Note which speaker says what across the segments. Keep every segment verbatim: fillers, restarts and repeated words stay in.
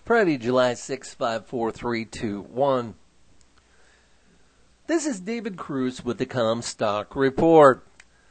Speaker 1: Friday, July sixth, five four three two one. This is David Cruz with the Comstock Report.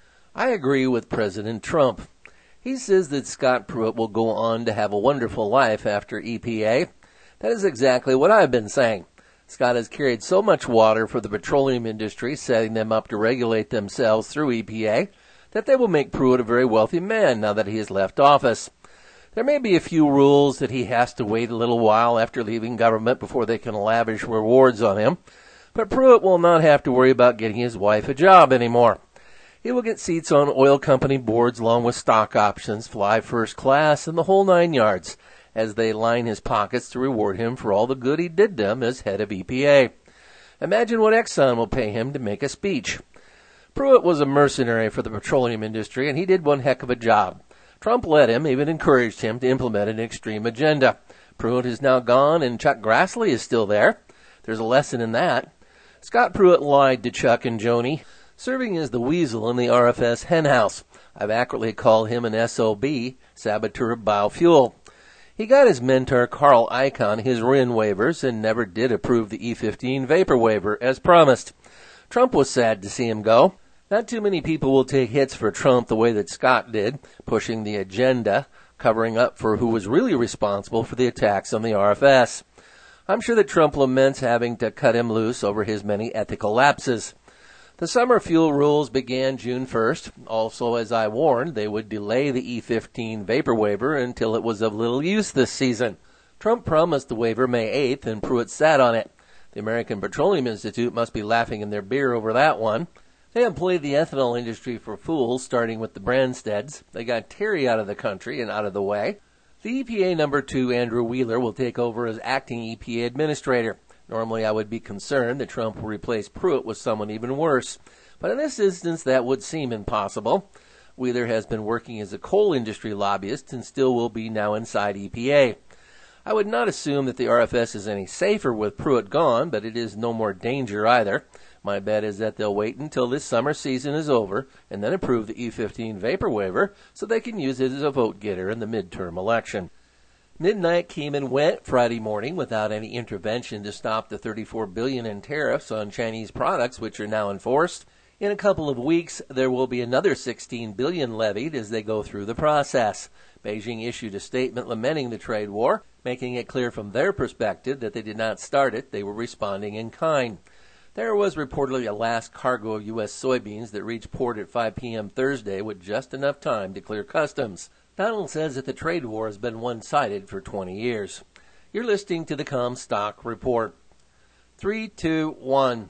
Speaker 1: I agree with President Trump. He says that Scott Pruitt will go on to have a wonderful life after E P A. That is exactly what I've been saying. Scott has carried so much water for the petroleum industry, setting them up to regulate themselves through E P A, that they will make Pruitt a very wealthy man now that he has left office. There may be a few rules that he has to wait a little while after leaving government before they can lavish rewards on him, but Pruitt will not have to worry about getting his wife a job anymore. He will get seats on oil company boards along with stock options, fly first class, and the whole nine yards, as they line his pockets to reward him for all the good he did them as head of E P A. Imagine what Exxon will pay him to make a speech. Pruitt was a mercenary for the petroleum industry, and he did one heck of a job. Trump led him, even encouraged him to implement an extreme agenda. Pruitt is now gone, and Chuck Grassley is still there. There's a lesson in that. Scott Pruitt lied to Chuck and Joni, serving as the weasel in the R F S henhouse. I've accurately called him an S O B, saboteur of biofuel. He got his mentor Carl Icahn his R I N waivers and never did approve the E fifteen vapor waiver as promised. Trump was sad to see him go. Not too many people will take hits for Trump the way that Scott did, pushing the agenda, covering up for who was really responsible for the attacks on the R F S. I'm sure that Trump laments having to cut him loose over his many ethical lapses. The summer fuel rules began June first. Also, as I warned, they would delay the E fifteen vapor waiver until it was of little use this season. Trump promised the waiver May eighth, and Pruitt sat on it. The American Petroleum Institute must be laughing in their beer over that one. They have played the ethanol industry for fools, starting with the Bransteads. They got Terry out of the country and out of the way. The E P A number two, Andrew Wheeler, will take over as acting E P A administrator. Normally I would be concerned that Trump will replace Pruitt with someone even worse. But in this instance, that would seem impossible. Wheeler has been working as a coal industry lobbyist and still will be now inside E P A. I would not assume that the R F S is any safer with Pruitt gone, but it is no more danger either. My bet is that they'll wait until this summer season is over and then approve the E fifteen vapor waiver so they can use it as a vote getter in the midterm election. Midnight came and went Friday morning without any intervention to stop the thirty-four billion dollars in tariffs on Chinese products, which are now enforced. In a couple of weeks, there will be another sixteen billion dollars levied as they go through the process. Beijing issued a statement lamenting the trade war, making it clear from their perspective that they did not start it, they were responding in kind. There was reportedly a last cargo of U S soybeans that reached port at five p.m. Thursday with just enough time to clear customs. Donald says that the trade war has been one-sided for twenty years. You're listening to the Comstock Report. three, two, one.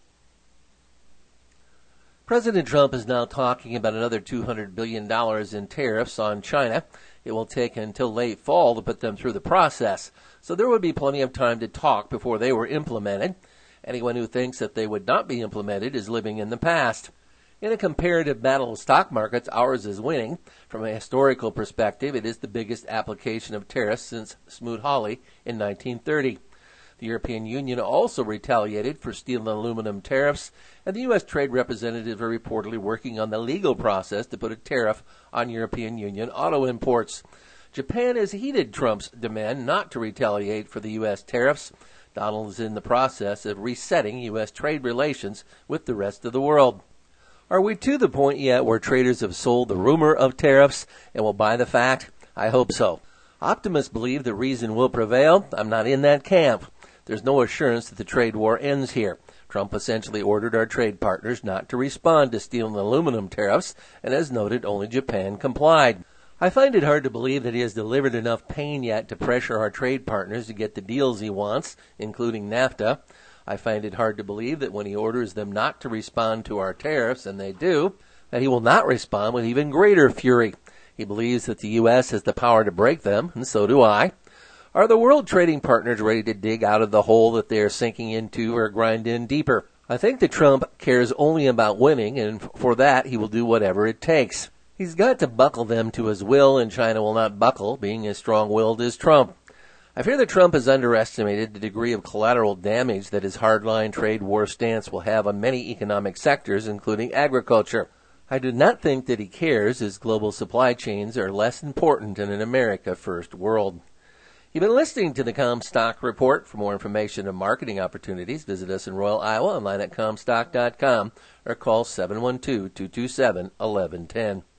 Speaker 1: President Trump is now talking about another two hundred billion dollars in tariffs on China. It will take until late fall to put them through the process, so there would be plenty of time to talk before they were implemented. Anyone who thinks that they would not be implemented is living in the past. In a comparative battle of stock markets, ours is winning. From a historical perspective, it is the biggest application of tariffs since Smoot-Hawley in nineteen thirty. The European Union also retaliated for steel and aluminum tariffs, and the U S trade representatives are reportedly working on the legal process to put a tariff on European Union auto imports. Japan has heeded Trump's demand not to retaliate for the U S tariffs. Donald is in the process of resetting U S trade relations with the rest of the world. Are we to the point yet where traders have sold the rumor of tariffs and will buy the fact? I hope so. Optimists believe the reason will prevail. I'm not in that camp. There's no assurance that the trade war ends here. Trump essentially ordered our trade partners not to respond to steel and aluminum tariffs, and as noted, only Japan complied. I find it hard to believe that he has delivered enough pain yet to pressure our trade partners to get the deals he wants, including NAFTA. I find it hard to believe that when he orders them not to respond to our tariffs, and they do, that he will not respond with even greater fury. He believes that the U S has the power to break them, and so do I. Are the world trading partners ready to dig out of the hole that they are sinking into or grind in deeper? I think that Trump cares only about winning, and for that he will do whatever it takes. He's got to buckle them to his will, and China will not buckle, being as strong-willed as Trump. I fear that Trump has underestimated the degree of collateral damage that his hardline trade war stance will have on many economic sectors, including agriculture. I do not think that he cares, as global supply chains are less important in an America first world. You've been listening to the Comstock Report. For more information and marketing opportunities, visit us in Royal, Iowa, online at comstock dot com or call seven one two, two two seven, one one one zero.